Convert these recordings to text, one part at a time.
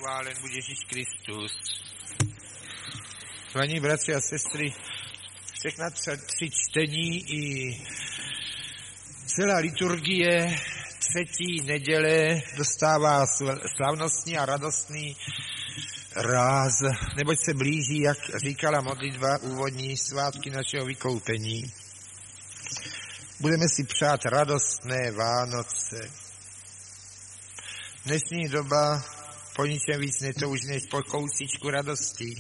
chválen buď Ježíš Kristus. Paní bratři a sestry, všechna tři čtení i celá liturgie třetí neděle dostává slavnostní a radostný ráz, neboť se blíží, jak říkala modlitba úvodní, svátky našeho vykoupení. Budeme si přát radostné Vánoce. Dnešní doba po ničem víc netouží než po kousíčku radosti.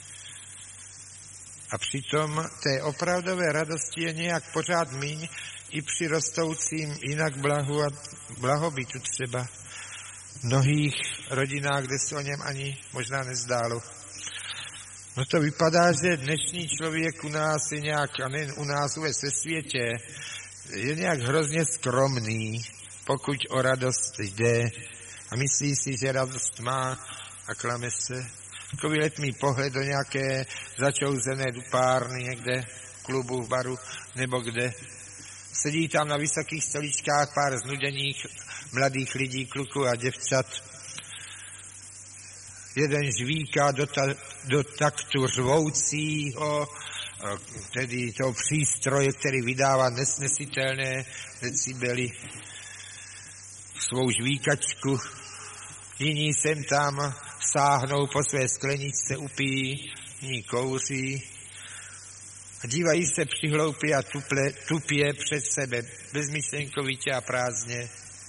A přitom té opravdové radosti je nějak pořád míň i při rostoucím jinak blahu a blahobytu třeba v mnohých rodinách, kde se o něm ani možná nezdálo. No to vypadá, že dnešní člověk u nás je nějak, a nejen u nás, ve světě, je nějak hrozně skromný, pokud o radost jde a myslí si, že radost má a klame se. Takový letmý pohled do nějaké začouzené dupárny někde v klubu, v baru nebo kde. Sedí tam na vysokých stoličkách pár znuděných mladých lidí, kluků a děvčat. Jeden žvíká do taktu řvoucího, tedy toho přístroje, který vydává nesnesitelné decibely, svou žvíkačku. Jiní sem tam sáhnou po své skleničce, upijí, jiní kouří. Dívají se přihloupě a tupě před sebe, bezmyšlenkovitě a prázdně.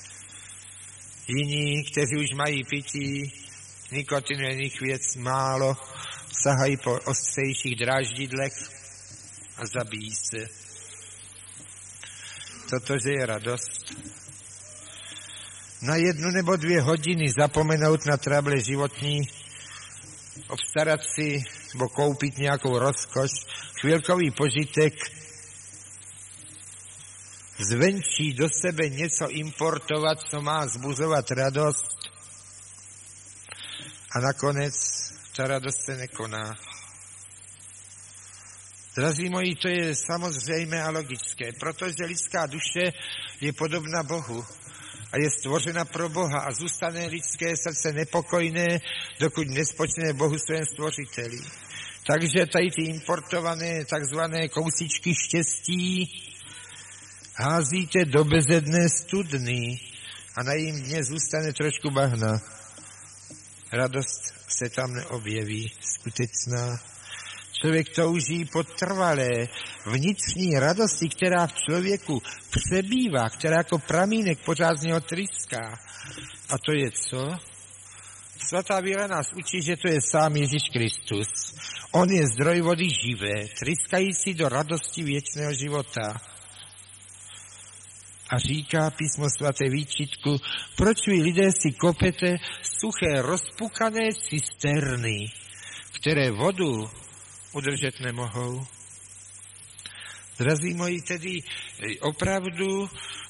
Jiní, kteří už mají pití, nikotinu jiných věc málo, sahají po ostřejších dráždidlech a zabíjí se. Protože je radost. Na 1 nebo 2 hodiny zapomenout na trable životní, obstarat si nebo koupit nějakou rozkoš, chvilkový požitek, zvenčí do sebe něco importovat, co má zbuzovat radost a nakonec ta radost se nekoná. Drazí moji, to je samozřejmé a logické, protože lidská duše je podobna Bohu a je stvořena pro Boha a zůstane lidské srdce nepokojné, dokud nespočne Bohu svém stvořiteli. Takže tady ty importované takzvané kousíčky štěstí házíte do bezedné studny a na jejím dně zůstane trošku bahna. Radost se tam neobjeví, skutečná. Člověk touží po trvalé vnitřní radosti, která v člověku přebývá, která jako pramínek pořád z něho tryská. A to je co? Svatá víra nás učí, že to je sám Ježíš Kristus. On je zdroj vody živé, tryskající do radosti věčného života. A říká písmo svaté výčitku, proč vy lidé si kopete suché, rozpukané cisterny, které vodu udržet nemohou. Drazí moji, tedy opravdu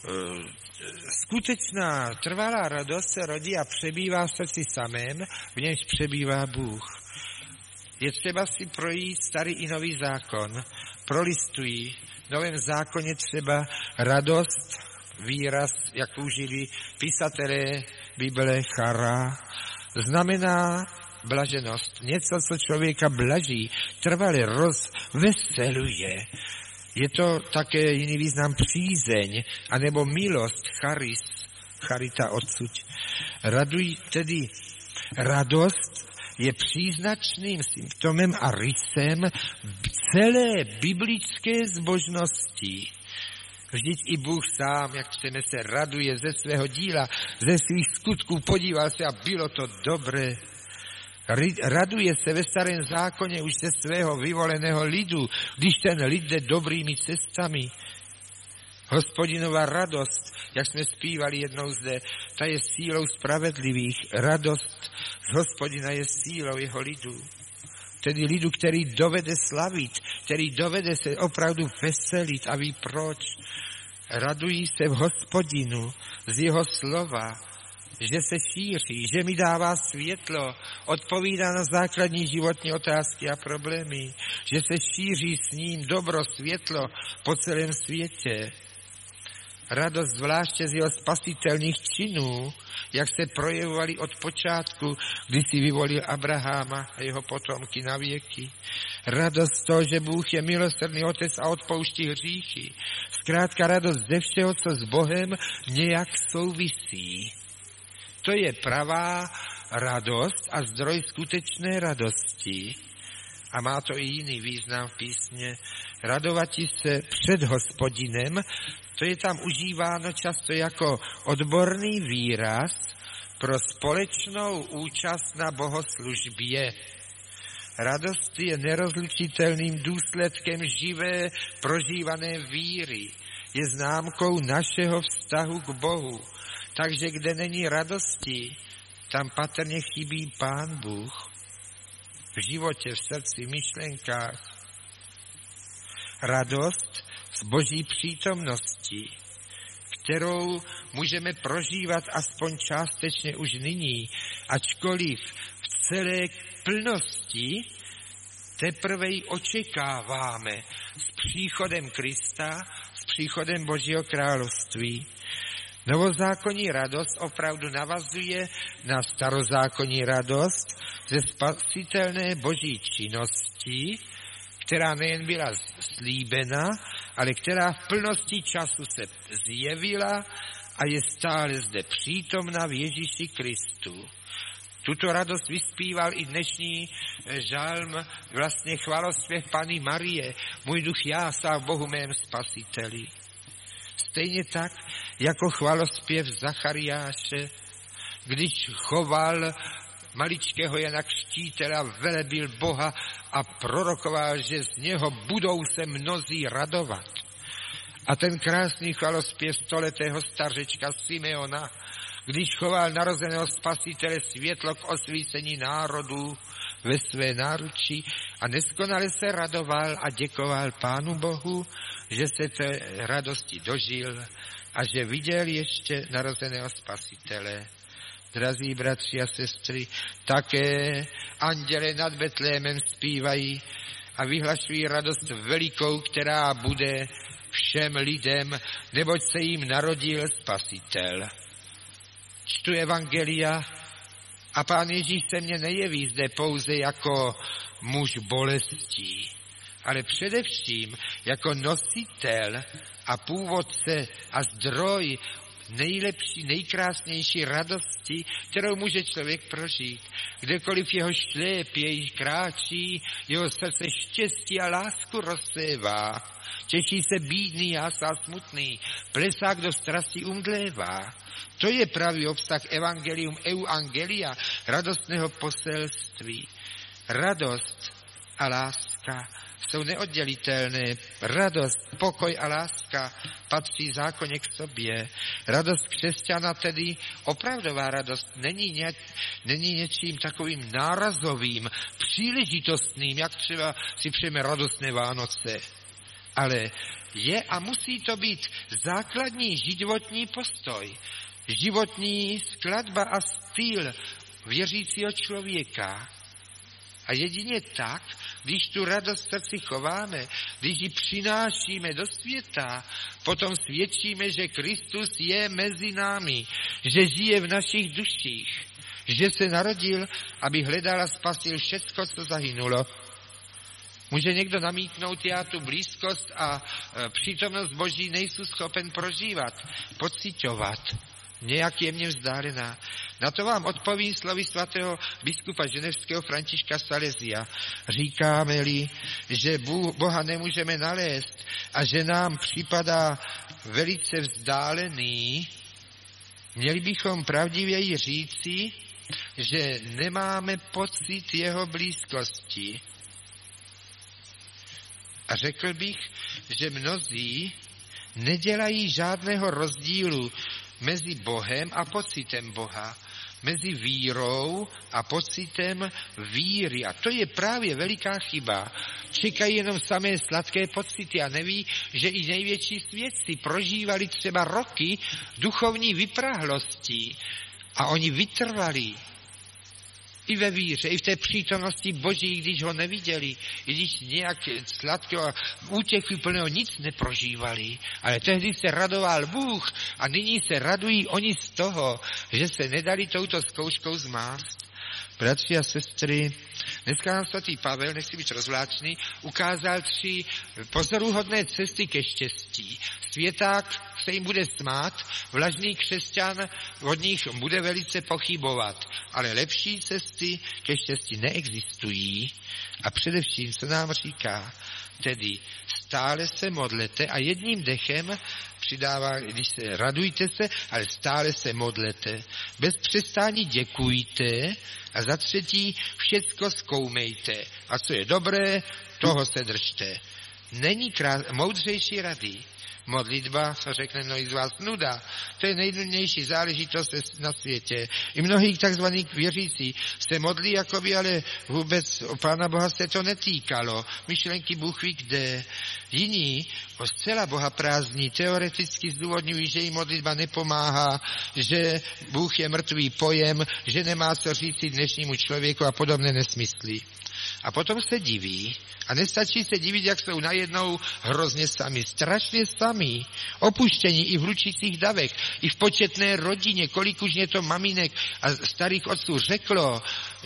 skutečná trvalá radost se rodí a přebývá v srdci samém, v němž přebývá Bůh. Je třeba si projít starý i nový zákon. Prolistují v novém zákoně třeba radost, výraz, jak použili písatelé Bible, chara, znamená blaženost. Něco, co člověka blaží, trvale rozveseluje. Je to také jiný význam přízeň, anebo milost, charis, charita odsud. Tedy radost je příznačným symptomem a rysem celé biblické zbožnosti. Vždyť i Bůh sám, jak čteme, se raduje ze svého díla, ze svých skutků, podíval se a bylo to dobré. Raduje se ve starém zákoně už ze svého vyvoleného lidu, když ten lid jde dobrými cestami. Hospodinova radost, jak jsme zpívali jednou zde, ta je sílou spravedlivých. Radost z Hospodina je sílou jeho lidu. Tedy lidu, který dovede slavit, který dovede se opravdu veselit. A ví proč? Radují se v Hospodinu z jeho slova, že se šíří, že mi dává světlo, odpovídá na základní životní otázky a problémy, že se šíří s ním dobro, světlo po celém světě. Radost zvláště z jeho spasitelných činů, jak se projevovali od počátku, kdy si vyvolil Abraháma a jeho potomky na věky. Radost z toho, že Bůh je milosrdný otec a odpouští hříchy. Zkrátka radost ze všeho, co s Bohem nějak souvisí. To je pravá radost a zdroj skutečné radosti. A má to i jiný význam v písně. Radovati se před Hospodinem, to je tam užíváno často jako odborný výraz pro společnou účast na bohoslužbě. Radost je nerozlučitelným důsledkem živé prožívané víry. Je známkou našeho vztahu k Bohu. Takže kde není radosti, tam patrně chybí Pán Bůh. V životě, v srdci, v myšlenkách. Radost z Boží přítomnosti, kterou můžeme prožívat aspoň částečně už nyní, ačkoliv v celé plnosti teprve ji očekáváme s příchodem Krista, s příchodem Božího království. Novozákonní radost opravdu navazuje na starozákonní radost ze spasitelné Boží činnosti, která nejen byla slíbena, ale která v plnosti času se zjevila a je stále zde přítomna v Ježíši Kristu. Tuto radost vyspíval i dnešní žalm, vlastně chvalospěv Panny Marie. Můj duch jásá v Bohu mém spasiteli. Stejně tak, jako chvalospěv Zachariáše, když choval maličkého Jana Křtítela, velebil Boha a prorokoval, že z něho budou se mnozí radovat. A ten krásný chvalospěv stoletého stařečka Simeona, když choval narozeného spasitele světlo k osvícení národů ve své náručí a neskonale se radoval a děkoval Pánu Bohu, že se té radosti dožil a že viděl ještě narozeného spasitele. Drazí bratři a sestry, také anděle nad Betlémem zpívají a vyhlašují radost velikou, která bude všem lidem, neboť se jim narodil spasitel. Čtu evangelia a Pán Ježíš se mně nejeví zde pouze jako muž bolestí, ale především jako nositel a původce a zdroj nejlepší, nejkrásnější radosti, kterou může člověk prožít. Kdekoliv jeho šlép jej kráčí, jeho srdce štěstí a lásku rozsévá. Těší se bídný, jásá smutný, plesá, kdo strastí umdlévá. To je pravý obsah evangelium euangelia, radostného poselství. Radost a láska jsou neoddělitelné. Radost, pokoj a láska patří zákonně k sobě. Radost křesťana, tedy opravdová radost, není něčím takovým nárazovým, příležitostným, jak třeba si přejeme radostné Vánoce. Ale je a musí to být základní životní postoj, životní skladba a styl věřícího člověka. A jedině tak, když tu radost v srdci chováme, když ji přinášíme do světa, potom svědčíme, že Kristus je mezi námi, že žije v našich duších, že se narodil, aby hledal a spasil všecko, co zahynulo. Může někdo namítnout, já tu blízkost a přítomnost Boží nejsou schopen prožívat, pociťovat, nějak jemně vzdálená. Na to vám odpovím slovy svatého biskupa ženevského Františka Salezia. Říkáme-li, že Boha nemůžeme nalézt a že nám připadá velice vzdálený, měli bychom pravdivěji říci, že nemáme pocit jeho blízkosti. A řekl bych, že mnozí nedělají žádného rozdílu mezi Bohem a pocitem Boha, mezi vírou a pocitem víry. A to je právě veliká chyba. Čekají jenom samé sladké pocity a neví, že i největší svědci prožívali třeba roky duchovní vyprahlosti a oni vytrvali. I ve víře, i v té přítomnosti Boží, když ho neviděli, i když nějak sladkého útěchu plného nic neprožívali, ale tehdy se radoval Bůh a nyní se radují oni z toho, že se nedali touto zkouškou zmást. Bratři a sestry, dneska nám svatý Pavel, nechci být rozvláčný, ukázal 3 pozoruhodné cesty ke štěstí. Světák se jim bude smát, vlažný křesťan od nich bude velice pochybovat, ale lepší cesty ke štěstí neexistují. A především, co nám říká, tedy stále se modlete a jedním dechem přidává, když se radujte se, ale stále se modlete. Bez přestání děkujte a za 3. všecko zkoumejte. A co je dobré, toho se držte. Není moudřejší rady. Modlitba, co řekne mnohý z vás, nuda. To je nejnudnější záležitost na světě. I mnohých takzvaných věřící se modlí, jakoby, ale vůbec o Pána Boha se to netýkalo. Myšlenky Bůh ví kde. Jiní zcela Boha prázdní, teoreticky zdůvodňují, že jim modlitba nepomáhá, že Bůh je mrtvý pojem, že nemá co říci dnešnímu člověku a podobné nesmysly. A potom se diví, a nestačí se divit, jak jsou najednou hrozně sami, strašně sami, opuštění i v hlučících davech, i v početné rodině, kolik už mě to maminek a starých otců řeklo,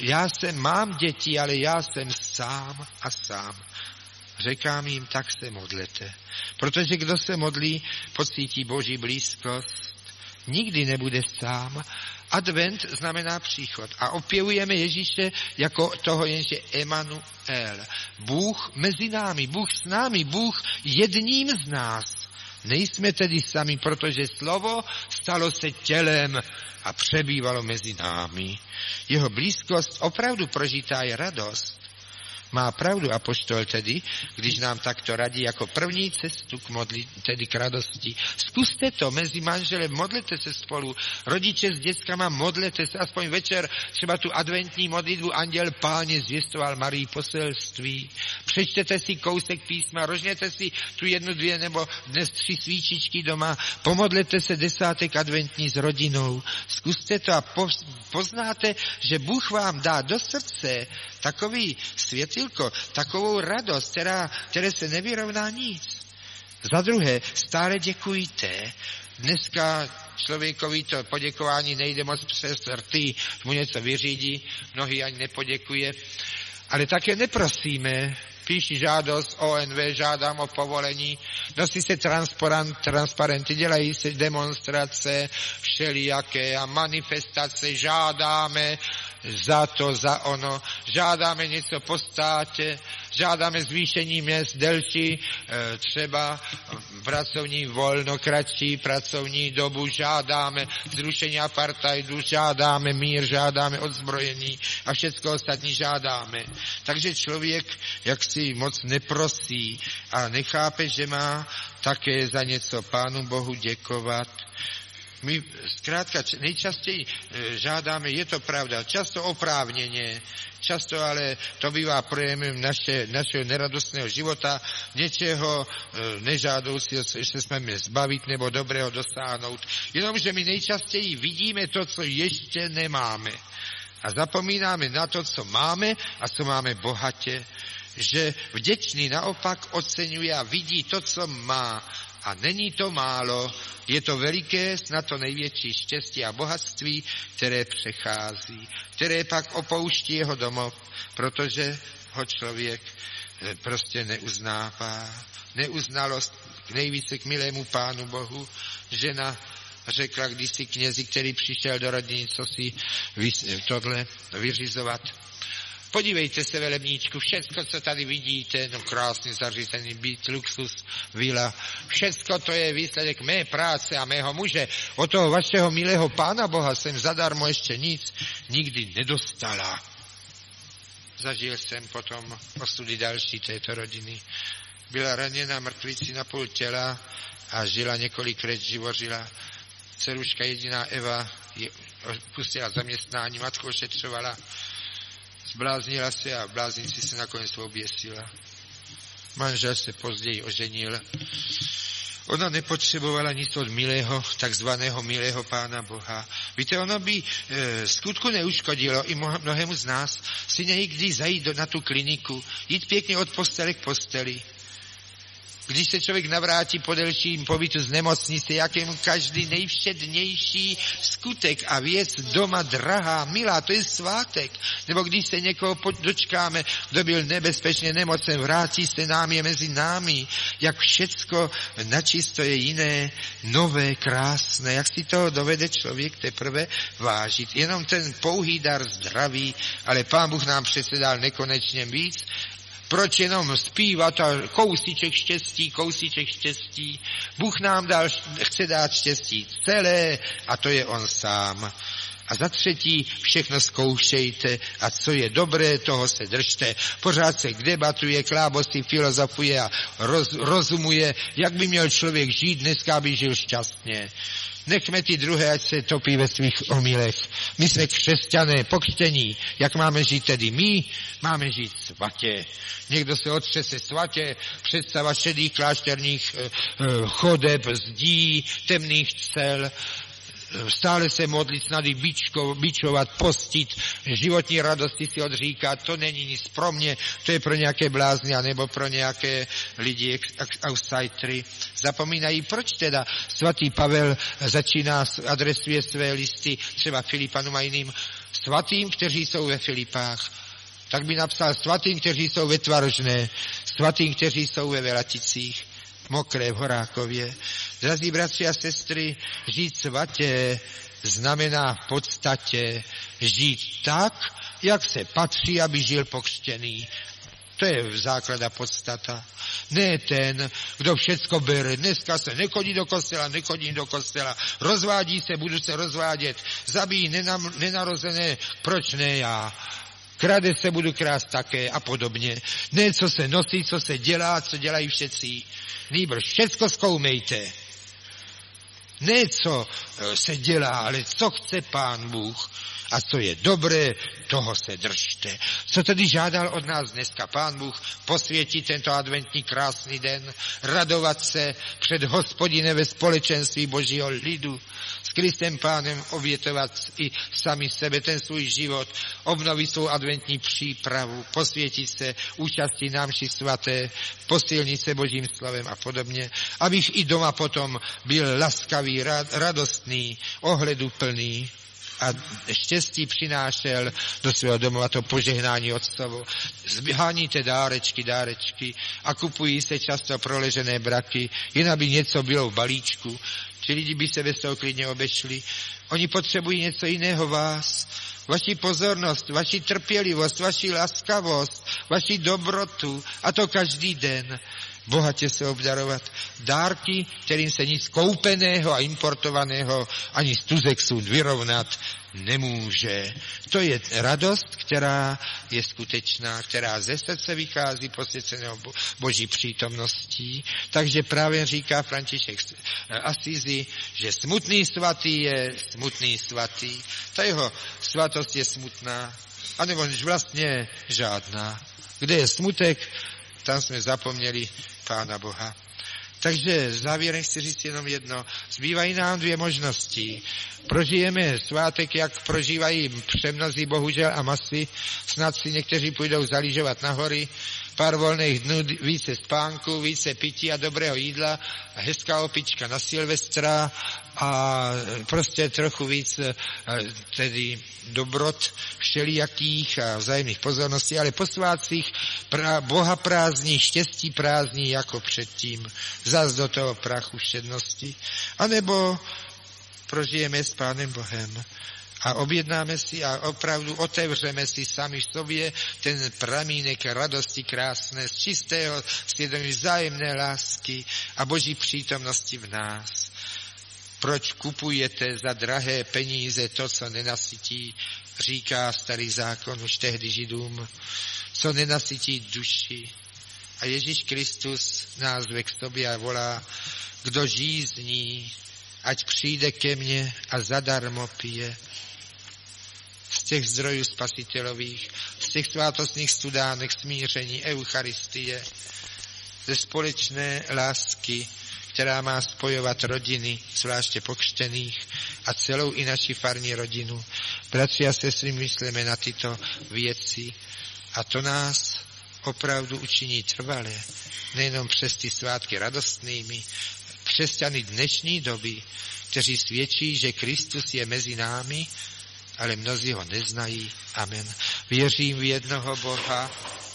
mám děti, ale já jsem sám a sám. Řekám jim, tak se modlete. Protože kdo se modlí, pocítí Boží blízkost, nikdy nebude sám. Advent znamená příchod a opěvujeme Ježíše jako toho, jenže Emanuel. Bůh mezi námi, Bůh s námi, Bůh jedním z nás. Nejsme tedy sami, protože slovo stalo se tělem a přebývalo mezi námi. Jeho blízkost opravdu prožitá je radost. Má pravdu apoštol tedy, když nám takto radí jako první cestu tedy k radosti. Zkuste to mezi manželem, modlete se spolu, rodiče s dětskama, modlete se aspoň večer, třeba tu adventní modlitbu Anděl Páně zvěstoval Marii poselství. Přečtěte si kousek písma, rožněte si tu 1, 2 nebo dnes 3 svíčičky doma, pomodlete se 10. adventní s rodinou. Zkuste to a poznáte, že Bůh vám dá do srdce takový světilko, takovou radost, které se nevyrovná nic. Za druhé, stále děkujte. Dneska člověkovi to poděkování nejde moc přes rty, mu něco vyřídí, mnohý ani nepoděkuje, ale také neprosíme. Píši žádost ONV, žádám o povolení, nosí se transparenty, dělají se demonstrace všelijaké a manifestace, žádáme za to, za ono, žádáme něco po státě, žádáme zvýšení měst, delší třeba pracovní volno, kratší pracovní dobu, žádáme zrušení apartheidu, žádáme mír, žádáme odzbrojení a všecko ostatní žádáme. Takže člověk jaksi moc neprosí a nechápe, že má také za něco Pánu Bohu děkovat. My zkrátka nejčastěji žádáme, je to pravda, často oprávněně, často ale to bývá projevem našeho neradostného života, něčeho nežádoucího, že se jsme zbavit nebo dobrého dosáhnout. Jenomže my nejčastěji vidíme to, co ještě nemáme. A zapomínáme na to, co máme a co máme bohatě. Že vděčný naopak oceňuje a vidí to, co má. A není to málo, je to veliké, snad to největší štěstí a bohatství, které přechází, které pak opouští jeho domov, protože ho člověk prostě neuznává. Neuznalost nejvíce k milému Pánu Bohu. Žena řekla kdysi knězi, který přišel do rodiny, co si tohle vyřizovat. Podívejte se, velebníčku, všecko, co tady vidíte, no krásně zařízený byt, luxus, vila, všecko to je výsledek mé práce a mého muže. Od toho vašeho milého Pána Boha jsem zadarmo ještě nic nikdy nedostala. Zažil jsem potom osudy další této rodiny. Byla raněna mrtvici na půl těla a žila několik let, živořila. Dceruška jediná Eva opustila zaměstnání, matku ošetřovala. Zbláznila se a v bláznici se nakonec oběsila. Manžel se později oženil. Ona nepotřebovala nic od milého, takzvaného milého Pána Boha. Víte, ono by skutku neuškodilo i mnohému z nás si někdy zajít na tu kliniku, jít pěkně od postele k posteli. Když se člověk navrátí po delším pobytu z nemocnice, jakému každý nejvšednější skutek a věc doma drahá, milá, to je svátek. Nebo když se někoho dočkáme, kdo byl nebezpečně nemocen, vrátí se nám, je mezi námi, jak všecko načisto je jiné, nové, krásné, jak si toho dovede člověk teprve vážit. Jenom ten pouhý dar zdraví, ale Pán Bůh nám přece dal nekonečně víc. Proč jenom zpívat a kousíček štěstí? Bůh nám chce dát štěstí celé a to je on sám. A za třetí, všechno zkoušejte a co je dobré, toho se držte. Pořád se debatuje, klábosí, filozofuje a rozumuje, jak by měl člověk žít dneska, aby žil šťastně. Nechme ty druhé, ať se topí ve svých omylech. My jsme křesťané, pokřtění. Jak máme žít tedy my? Máme žít svatě. Někdo se otřese svatě, představa šedých klášterních chodeb, zdí, temných cel, stále se modlit, snady bičovat, postit, životní radosti si odříkat, to není nic pro mě, to je pro nějaké blázny, nebo pro nějaké lidi, outsidery. Zapomínají, proč teda svatý Pavel adresuje své listy třeba Filipanům a jiným svatým, kteří jsou ve Filipách. Tak by napsal svatým, kteří jsou ve Tvarožné, svatým, kteří jsou ve Velaticích, Mokré v Horákově. Drazí bratři a sestry, žít svatě znamená v podstatě žít tak, jak se patří, aby žil pokřtěný. To je základa podstata. Ne ten, kdo všecko bere. Dneska se nechodí do kostela, rozvádí se, budu se rozvádět, zabíjí nenarozené, proč ne já? Krade se, budu krást také a podobně. Ne, co se nosí, co se dělá, co dělají všetci. Nýbrž všecko zkoumejte. Ne, co se dělá, ale co chce Pán Bůh a co je dobré, toho se držte. Co tedy žádal od nás dneska Pán Bůh? Posvětit tento adventní krásný den, radovat se před Hospodinem ve společenství Božího lidu, s Kristem Pánem obětovat i sami sebe, ten svůj život, obnovit svou adventní přípravu, posvětit se, účastí na mši svaté, posilnit se Božím slovem a podobně, abych i doma potom byl laskavý, radostný, ohleduplný a štěstí přinášel do svého domova to požehnání otcovo. Zháníte dárečky a kupují se často proležené braky, jen aby něco bylo v balíčku. Ti lidi by se bez toho klidně obešli. Oni potřebují něco jiného vás. Vaši pozornost, vaši trpělivost, vaši laskavost, vaši dobrotu a to každý den. Bohatě se obdarovat dárky, kterým se nic koupeného a importovaného ani z Tuzexu vyrovnat nemůže. To je radost, která je skutečná, která ze srdce vychází posvěceného Boží přítomností. Takže právě říká František Asízi, že smutný svatý je smutný svatý. Ta jeho svatost je smutná, anebo vlastně žádná. Kde je smutek, tam jsme zapomněli Pána Boha. Takže závěrem chci říct jenom jedno. Zbývají nám dvě možnosti. Prožijeme svátek, jak prožívají přemnozí bohužel a masy. Snad si někteří půjdou zalížovat na hory. Pár volných dnů, více spánku, více pití a dobrého jídla, hezká opička na Silvestra a prostě trochu víc tedy dobrot všelijakých a vzájemných pozorností, ale po svátcích Boha prázdní, štěstí prázdní jako předtím. Zas do toho prachu všednosti. A nebo prožijeme s Pánem Bohem a objednáme si a opravdu otevřeme si sami sobě ten pramínek radosti krásné, z čistého svědomí vzájemné lásky a Boží přítomnosti v nás. Proč kupujete za drahé peníze to, co nenasytí, říká starý zákon už tehdy Židům, co nenasytí duši. A Ježíš Kristus nás zve k sobě a volá, kdo žízní, ať přijde ke mně a zadarmo pije. Z těch zdrojů spasitelových, z těch svátostných studánek, smíření, eucharistie, ze společné lásky, která má spojovat rodiny, zvláště pokřtěných a celou i naši farní rodinu. Bratři a sestry, myslíme na tyto věci a to nás opravdu učiní trvale, nejenom přes ty svátky radostnými, křesťany dnešní doby, kteří svědčí, že Kristus je mezi námi, ale mnozí ho neznají. Amen. Věřím v jednoho Boha,